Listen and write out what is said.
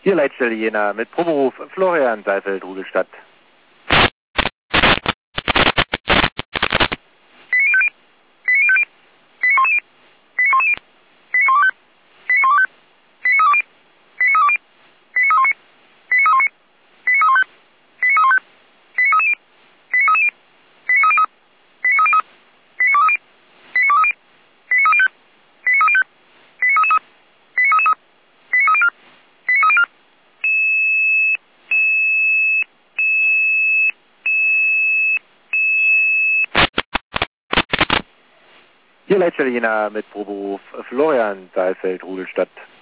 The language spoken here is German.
Hier Leitstelle Jena mit Proberuf Florian Seifeld, Rudolstadt. Hier Leitstelle Jena mit Proberuf Florian Seifeld, Rudolstadt.